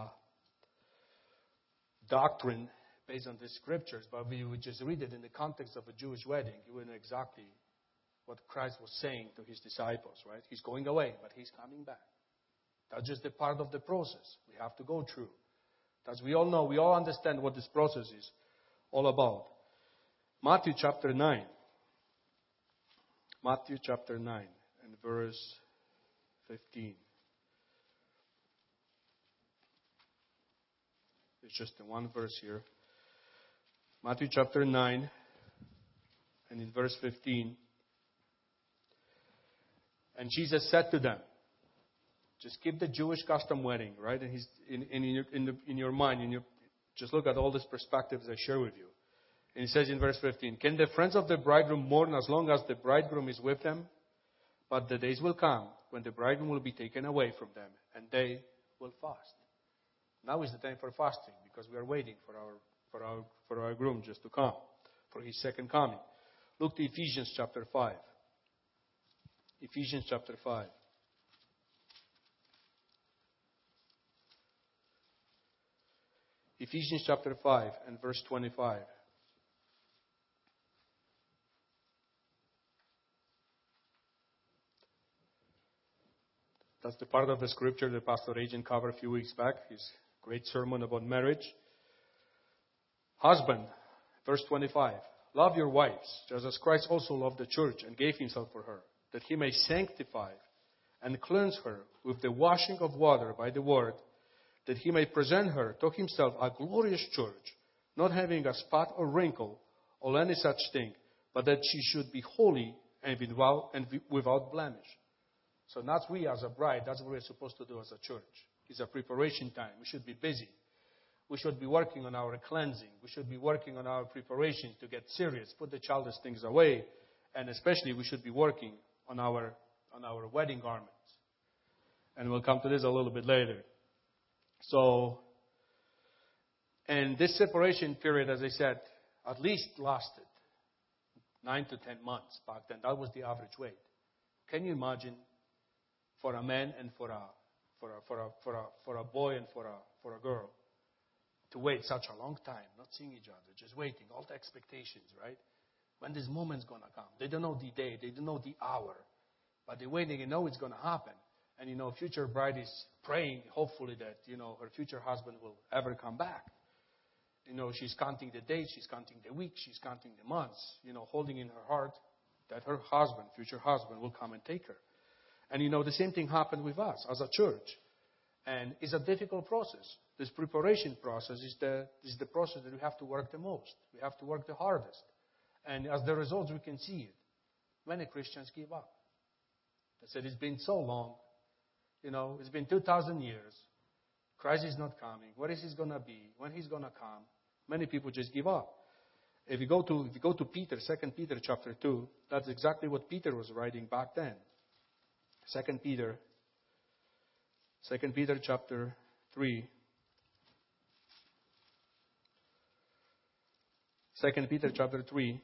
doctrine based on the scriptures, but we would just read it in the context of a Jewish wedding. You would know exactly what Christ was saying to His disciples, right? He's going away, but He's coming back. That's just a part of the process we have to go through. As we all know, we all understand what this process is all about. Matthew chapter nine. Matthew chapter nine and verse fifteen. It's just one verse here. Matthew chapter nine and in verse fifteen. "And Jesus said to them," just keep the Jewish custom wedding, right? And he's in, in, your, in, the, in your mind, in your, just look at all these perspectives I share with you. And he says in verse fifteen, "Can the friends of the bridegroom mourn as long as the bridegroom is with them? But the days will come when the bridegroom will be taken away from them, and they will fast." Now is the time for fasting, because we are waiting for our for our for our groom just to come, for his second coming. Look to Ephesians chapter five. Ephesians chapter five. Ephesians chapter five and verse twenty-five. That's the part of the scripture that Pastor Agent covered a few weeks back. His great sermon about marriage. Husband, verse twenty-five. "Love your wives, just as Christ also loved the church and gave Himself for her, that He may sanctify and cleanse her with the washing of water by the word, that He may present her to Himself a glorious church, not having a spot or wrinkle or any such thing, but that she should be holy and without, and without blemish." So that's we as a bride, that's what we're supposed to do as a church. It's a preparation time. We should be busy. We should be working on our cleansing. We should be working on our preparation to get serious, put the childish things away, and especially we should be working on our on our wedding garments. And we'll come to this a little bit later. So, and this separation period, as I said, at least lasted nine to ten months back then. That was the average wait. Can you imagine for a man and for a for a for a for a for a boy and for a for a girl to wait such a long time, not seeing each other, just waiting, all the expectations, right? When this moment's gonna come, they don't know the day, they don't know the hour, but they're waiting and know it's gonna happen. And you know, future bride is praying, hopefully, that you know her future husband will ever come back. You know, she's counting the days, she's counting the weeks, she's counting the months. You know, holding in her heart that her husband, future husband, will come and take her. And you know, the same thing happened with us as a church. And it's a difficult process. This preparation process is the, is the process that we have to work the most. We have to work the hardest. And as the results, we can see it. Many Christians give up. They said, it's been so long. You know, it's been two thousand years. Christ is not coming. Where is he going to be? When he's going to come? Many people just give up. If you go to if you go to Peter, Second Peter chapter two, that's exactly what Peter was writing back then. Second Peter, Second Peter chapter three. Second Peter chapter three.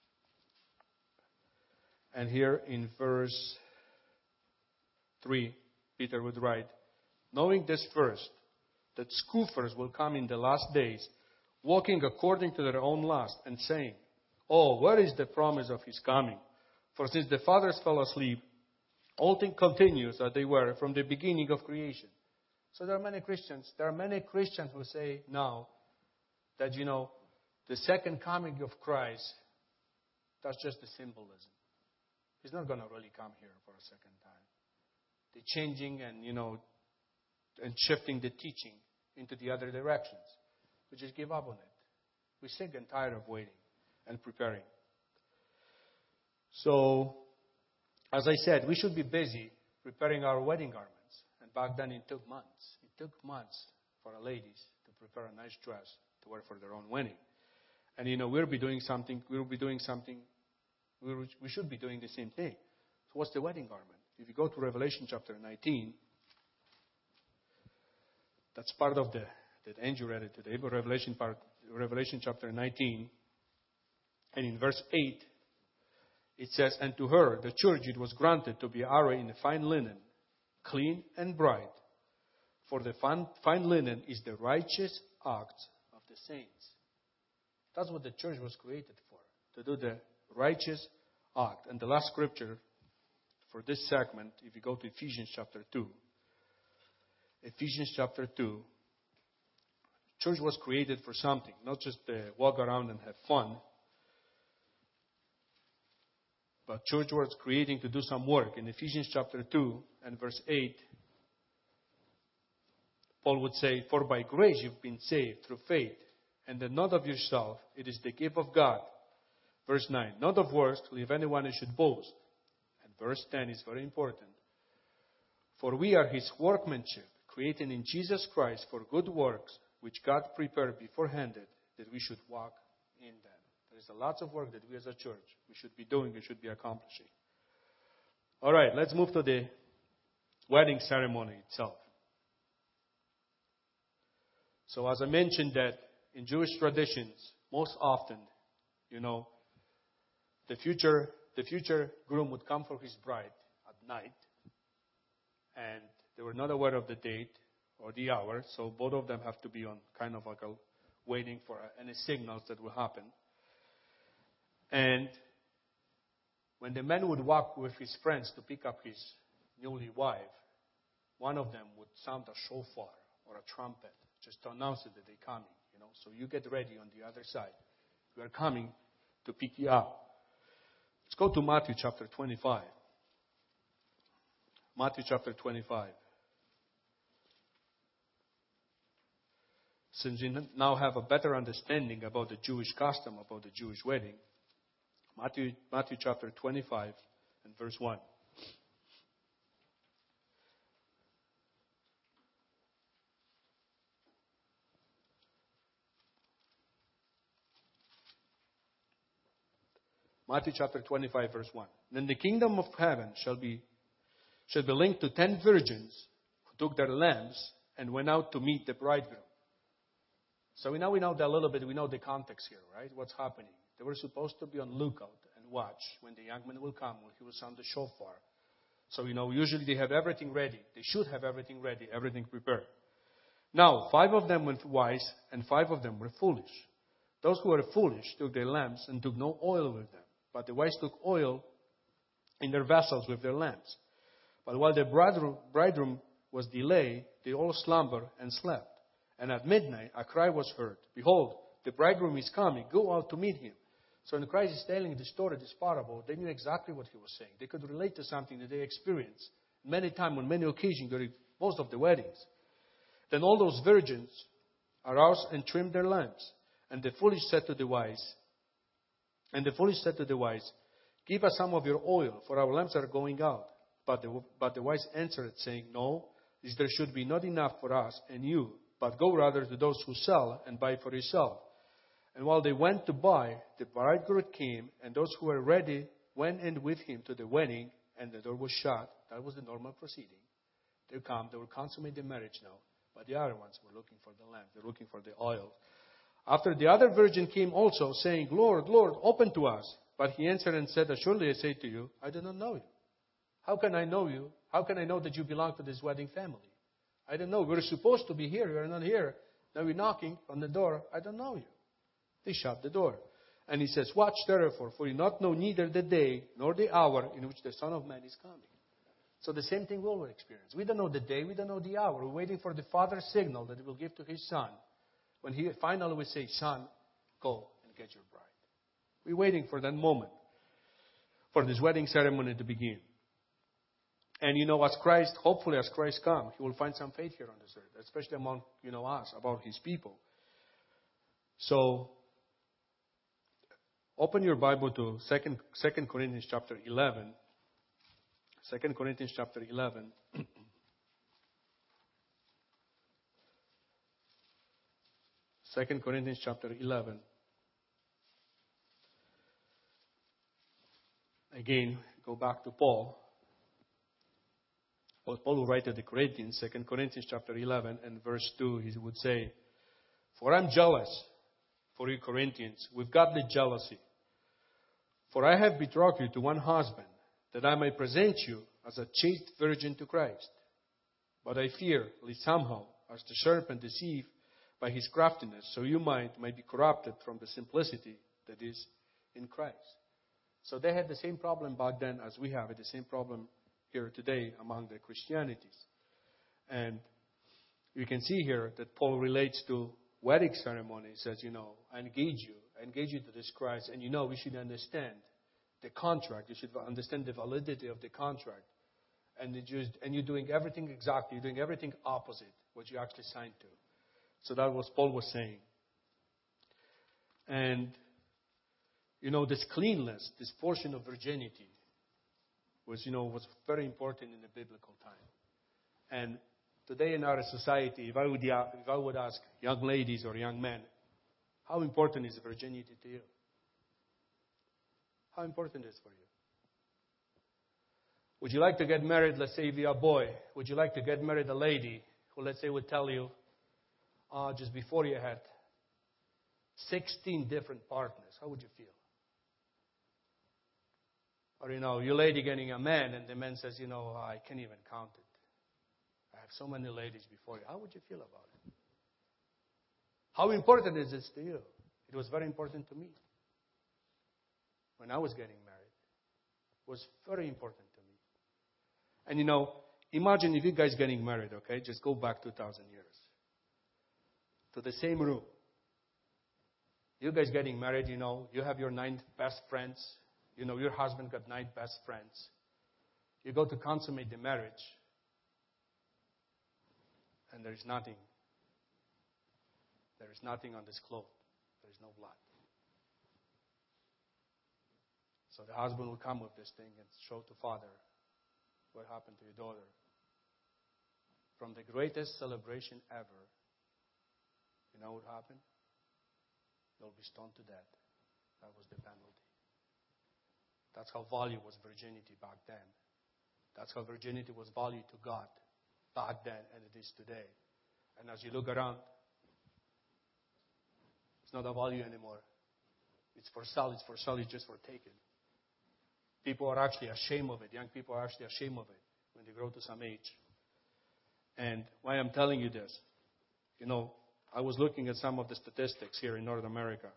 And here in verse three, Peter would write, knowing this first, that scoffers will come in the last days, walking according to their own lust, and saying, oh, where is the promise of his coming? For since the fathers fell asleep, all things continue as they were from the beginning of creation. So there are many Christians, there are many Christians who say now that, you know, the second coming of Christ, that's just a symbolism. He's not going to really come here for a second time. They're changing and, you know, and shifting the teaching into the other directions. We just give up on it. We're sick and tired of waiting and preparing. So, as I said, we should be busy preparing our wedding garments. And back then it took months. It took months for our ladies to prepare a nice dress to wear for their own wedding. And, you know, we'll be doing something, we'll be doing something, we should be doing the same thing. So what's the wedding garment? If you go to Revelation chapter nineteen, that's part of the, that Andrew read it today, but Revelation, part, Revelation chapter nineteen, and in verse eight, it says, and to her, the church, it was granted to be arrayed in fine linen, clean and bright. For the fine, fine linen is the righteous acts of the saints. That's what the church was created for, to do the righteous act. And the last scripture for this segment, if you go to Ephesians chapter two, Ephesians chapter two, church was created for something, not just to walk around and have fun. But church was creating to do some work. In Ephesians chapter two and verse eight, Paul would say, for by grace you've been saved through faith, and that not of yourself, it is the gift of God. Verse nine, not of works, if anyone should boast. And verse ten is very important. For we are his workmanship, created in Jesus Christ for good works, which God prepared beforehand that we should walk in them. There is a lot of work that we as a church, we should be doing, we should be accomplishing. All right, let's move to the wedding ceremony itself. So as I mentioned that in Jewish traditions, most often, you know, the future, the future groom would come for his bride at night, and they were not aware of the date or the hour, so both of them have to be on kind of like a waiting for any signals that will happen. And when the man would walk with his friends to pick up his newly wife, one of them would sound a shofar or a trumpet just to announce it that they're coming. You know, so you get ready on the other side. We are coming to pick you up. Let's go to Matthew chapter twenty-five. Matthew chapter twenty-five. Since we now have a better understanding about the Jewish custom, about the Jewish wedding, Matthew, Matthew chapter twenty-five and verse one. Matthew chapter twenty-five, verse one. Then the kingdom of heaven shall be shall be linked to ten virgins who took their lamps and went out to meet the bridegroom. So we now we know that a little bit. We know the context here, right? What's happening? They were supposed to be on lookout and watch when the young man will come, when he will sound the shofar. So, you know, usually they have everything ready. They should have everything ready, everything prepared. Now, five of them were wise and five of them were foolish. Those who were foolish took their lamps and took no oil with them. But the wise took oil in their vessels with their lamps. But while the bridegroom, bridegroom was delayed, they all slumbered and slept. And at midnight a cry was heard, behold, the bridegroom is coming, go out to meet him. So when Christ is telling the story, this parable, they knew exactly what he was saying. They could relate to something that they experienced many times, on many occasions, during most of the weddings. Then all those virgins aroused and trimmed their lamps. And the foolish said to the wise, and the foolish said to the wise, give us some of your oil, for our lamps are going out. But the, but the wise answered, saying, no, there should be not enough for us and you, but go rather to those who sell and buy for yourself. And while they went to buy, the bridegroom came, and those who were ready went in with him to the wedding, and the door was shut. That was the normal proceeding. They come, they will consummate the marriage now. But the other ones were looking for the lamp. They're looking for the oil. After the other virgin came also, saying, Lord, Lord, open to us. But he answered and said, assuredly I say to you, I do not know you. How can I know you? How can I know that you belong to this wedding family? I don't know. We're supposed to be here. We're not here. Now we're knocking on the door. I don't know you. They shut the door. And he says, watch therefore, for you not know neither the day nor the hour in which the Son of Man is coming. So the same thing we'll experience. We don't know the day. We don't know the hour. We're waiting for the Father's signal that he will give to his Son. When he finally will say, Son, go and get your bride. We're waiting for that moment, for this wedding ceremony to begin. And you know, as Christ, hopefully as Christ comes, he will find some faith here on this earth, especially among, you know, us, about his people. So, open your Bible to Second Corinthians chapter eleven. Second Corinthians chapter eleven. Second Corinthians chapter eleven. Again, go back to Paul. Well, Paul will write to the Corinthians, Second Corinthians chapter eleven and verse two, he would say, for I'm jealous for you Corinthians with godly jealousy. For I have betrothed you to one husband, that I may present you as a chaste virgin to Christ. But I fear, lest somehow, as the serpent deceived by his craftiness, so you might, might be corrupted from the simplicity that is in Christ. So they had the same problem back then as we have it, the same problem here today among the Christianities. And you can see here that Paul relates to wedding ceremony. He says, you know, I engage you. I engage you to this Christ. And you know, we should understand the contract. You should understand the validity of the contract. And, it just, and you're doing everything exactly. You're doing everything opposite what you actually signed to. So that was Paul was saying. And, you know, this cleanness, this portion of virginity, was, you know, was very important in the biblical time. And today in our society, if I would, if I would ask young ladies or young men, how important is virginity to you? How important is it for you? Would you like to get married, let's say if you're a boy, would you like to get married a lady who, let's say, would tell you, uh, just before you had sixteen different partners, how would you feel? Or, you know, you lady getting a man, and the man says, you know, I can't even count it. I have so many ladies before you. How would you feel about it? How important is this to you? It was very important to me. When I was getting married, it was very important to me. And, you know, imagine if you guys getting married, okay? Just go back two thousand years. To the same room. You guys getting married, you know, you have your nine best friends. You know, your husband got nine best friends. You go to consummate the marriage. And there is nothing. There is nothing on this cloth. There is no blood. So the husband will come with this thing and show to father what happened to your daughter. From the greatest celebration ever, you know what happened? They'll be stoned to death. That was the penalty. That's how valued was virginity back then. That's how virginity was valued to God back then, and it is today. And as you look around, it's not a value anymore. It's for sale. It's for sale. It's just for taking. People are actually ashamed of it. Young people are actually ashamed of it when they grow to some age. And why I'm telling you this, you know, I was looking at some of the statistics here in North America.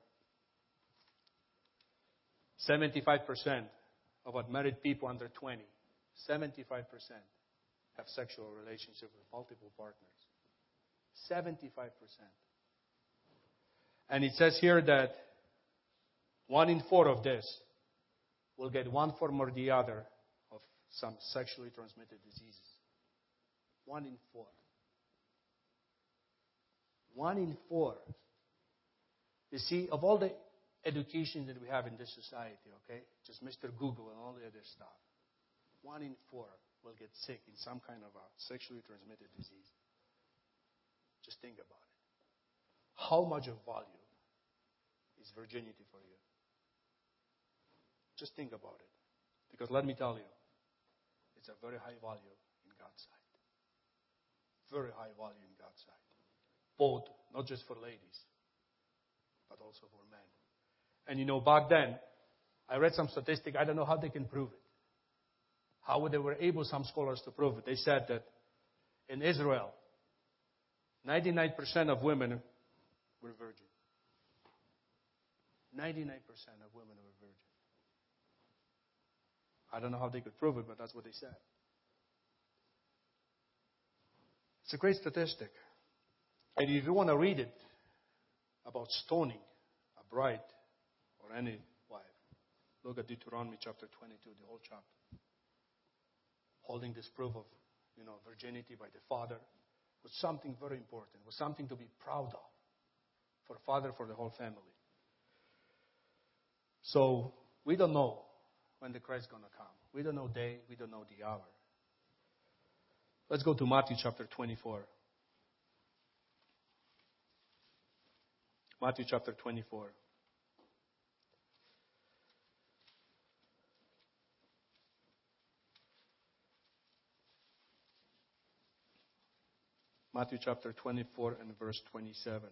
seventy-five percent of what married people under twenty, seventy-five percent have sexual relationships with multiple partners. seventy-five percent. And it says here that one in four of this will get one form or the other of some sexually transmitted diseases. One in four. One in four. You see, of all the education that we have in this society, okay, just Mister Google and all the other stuff, one in four will get sick in some kind of a sexually transmitted disease. Just think about it. How much of value is virginity for you? Just think about it. Because let me tell you, it's a very high value in God's sight. Very high value in God's sight. Both, not just for ladies, but also for men. And you know, back then, I read some statistic. I don't know how they can prove it. How they were able, some scholars, to prove it. They said that in Israel, ninety-nine percent of women were virgin. ninety-nine percent of women were virgin. I don't know how they could prove it, but that's what they said. It's a great statistic. And if you want to read it about stoning a bride or any wife, look at Deuteronomy chapter twenty-two, the whole chapter. Holding this proof of, you know, virginity by the father was something very important. Was something to be proud of for father, for the whole family. So we don't know when the Christ is going to come. We don't know day. We don't know the hour. Let's go to Matthew chapter twenty-four. Matthew chapter twenty-four. Matthew chapter twenty-four and verse twenty-seven.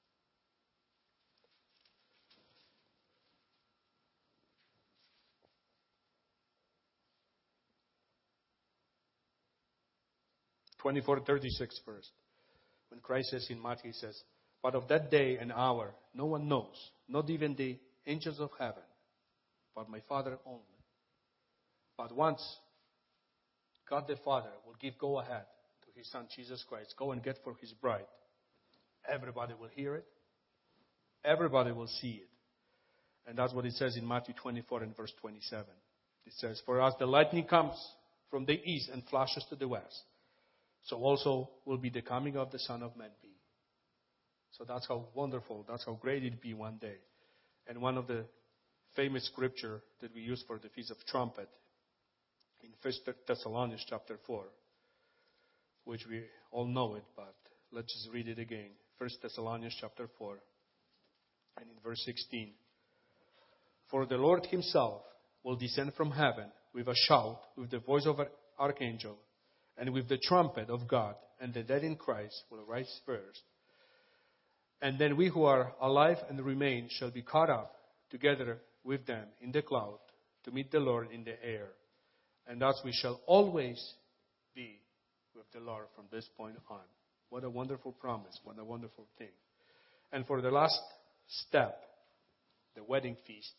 twenty-four thirty-six first. When Christ says in Matthew, he says, "But of that day and hour no one knows, not even the angels of heaven, but my Father only. But once God the Father will give go ahead to His Son Jesus Christ, go and get for His bride, everybody will hear it. Everybody will see it." And that's what it says in Matthew twenty-four and verse twenty-seven. It says, "For as the lightning comes from the east and flashes to the west, so also will be the coming of the Son of Man be." So that's how wonderful, that's how great it be one day. And one of the famous scripture that we use for the Feast of Trumpet in First Thessalonians chapter four, which we all know it, but let's just read it again. First Thessalonians chapter four and in verse sixteen. "For the Lord Himself will descend from heaven with a shout, with the voice of an archangel, and with the trumpet of God, and the dead in Christ will rise first. And then we who are alive and remain shall be caught up together with them in the cloud to meet the Lord in the air. And thus we shall always be with the Lord from this point on." What a wonderful promise. What a wonderful thing. And for the last step, the wedding feast.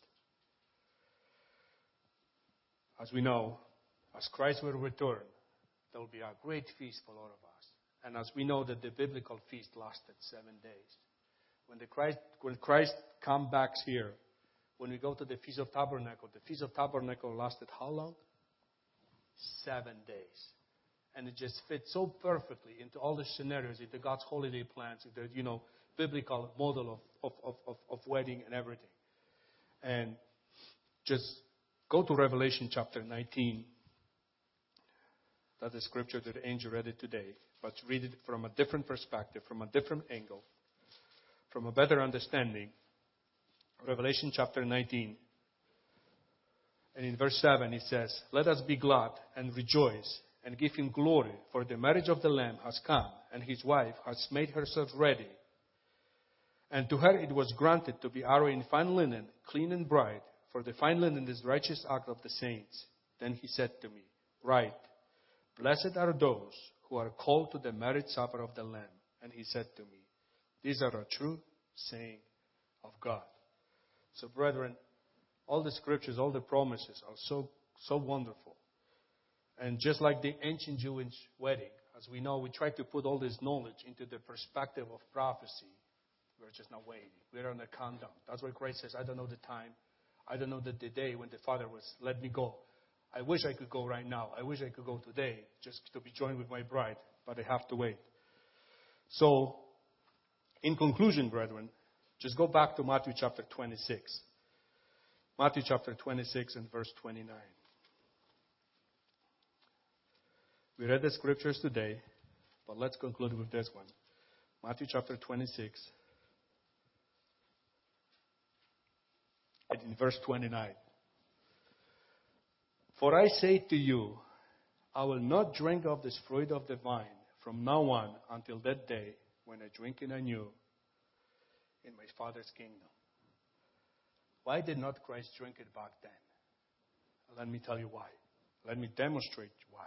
As we know, as Christ will return, there will be a great feast for all of us. And as we know that the biblical feast lasted seven days. When the Christ, when Christ comes back here, when we go to the Feast of Tabernacle, the Feast of Tabernacle lasted how long? Seven days. And it just fits so perfectly into all the scenarios, into God's holiday plans, into the, you know, biblical model of, of, of, of wedding and everything. And just go to Revelation chapter nineteen. That's the scripture that the angel read it today. But read it from a different perspective, from a different angle, from a better understanding. Revelation chapter nineteen. And in verse seven it says, "Let us be glad and rejoice and give Him glory, for the marriage of the Lamb has come, and His wife has made herself ready. And to her it was granted to be arrayed in fine linen, clean and bright, for the fine linen is the righteous act of the saints." Then He said to me, "Write, blessed are those who are called to the marriage supper of the Lamb." And He said to me, "These are a true saying of God." So brethren, all the scriptures, all the promises are so, so wonderful. And just like the ancient Jewish wedding, as we know, we try to put all this knowledge into the perspective of prophecy. We're just not waiting. We're on a countdown. That's why Christ says, "I don't know the time. I don't know the, the day when the Father was, let me go. I wish I could go right now. I wish I could go today just to be joined with my bride, but I have to wait." So In conclusion, brethren, just go back to Matthew chapter twenty-six. Matthew chapter twenty-six and verse twenty-nine. We read the scriptures today, but let's conclude with this one. Matthew chapter twenty-six and in verse twenty-nine. For I say to you, I will not drink of this fruit of the vine from now on until that day when I drink it anew in my Father's kingdom. Why did not Christ drink it back then? Let me tell you why. Let me demonstrate why.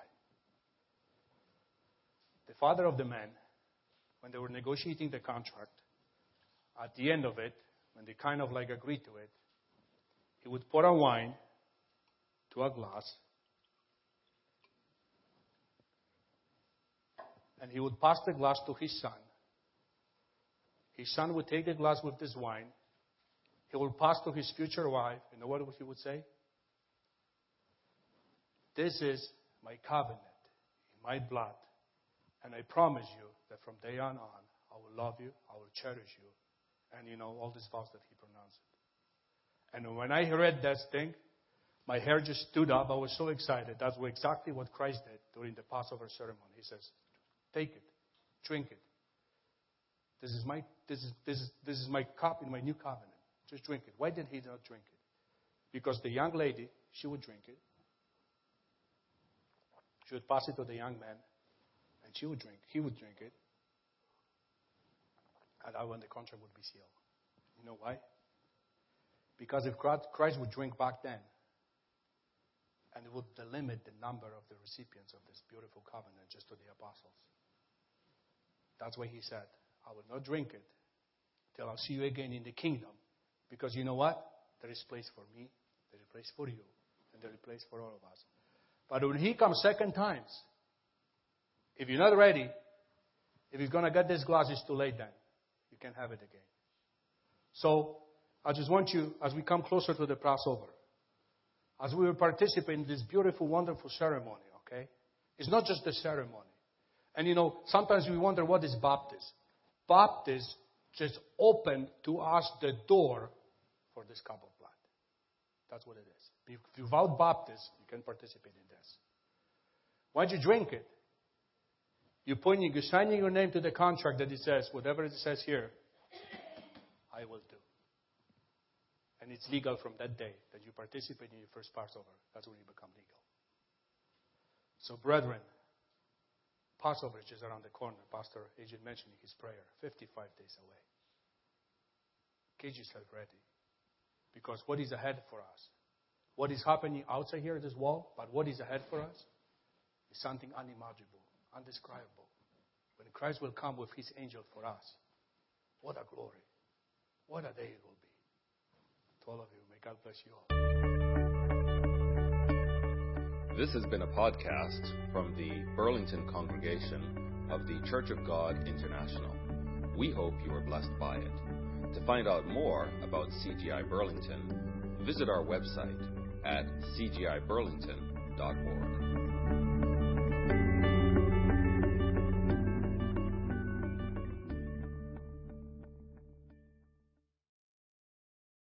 The father of the man, when they were negotiating the contract, at the end of it, when they kind of like agreed to it, he would pour a wine to a glass, and he would pass the glass to his son. His son would take the glass with this wine. He will pass to his future wife. You know what he would say? This is my covenant in my blood. And I promise you that from day on on, I will love you, I will cherish you. And you know, all these vows that he pronounced. And when I read that thing, my hair just stood up. I was so excited. That's exactly what Christ did during the Passover ceremony. He says, take it, drink it. This is my this is this is this is my cup in my new covenant. Just drink it. Why did he not drink it? Because the young lady, she would drink it. She would pass it to the young man, and she would drink. He would drink it. And that when the contract would be sealed. You know why? Because if Christ would drink back then, and it would limit the number of the recipients of this beautiful covenant just to the apostles. That's why he said, I will not drink it till I'll see you again in the kingdom. Because you know what? There is place for me, there is place for you, and there is place for all of us. But when he comes second times, if you're not ready, if you're going to get this glass, it's too late then. You can't have it again. So, I just want you, as we come closer to the Passover, as we will participate in this beautiful, wonderful ceremony, okay? It's not just the ceremony. And you know, sometimes we wonder, what is baptism? Baptism just opened to us the door for this cup of blood. That's what it is. Without baptism, you can participate in this. Why do you drink it? You're pointing, you're signing your name to the contract that it says, whatever it says here, I will do. And it's legal from that day that you participate in your first Passover. That's when you become legal. So, brethren, Passover is just around the corner. Pastor Agent mentioned in his prayer, fifty-five days away. Get yourself ready. Because what is ahead for us, what is happening outside here at this wall, but what is ahead for us is something unimaginable, undescribable. When Christ will come with his angel for us, what a glory. What a day it will be. To all of you, may God bless you all. This has been a podcast from the Burlington congregation of the Church of God International. We hope you are blessed by it. To find out more about C G I Burlington, visit our website at c g i burlington dot org.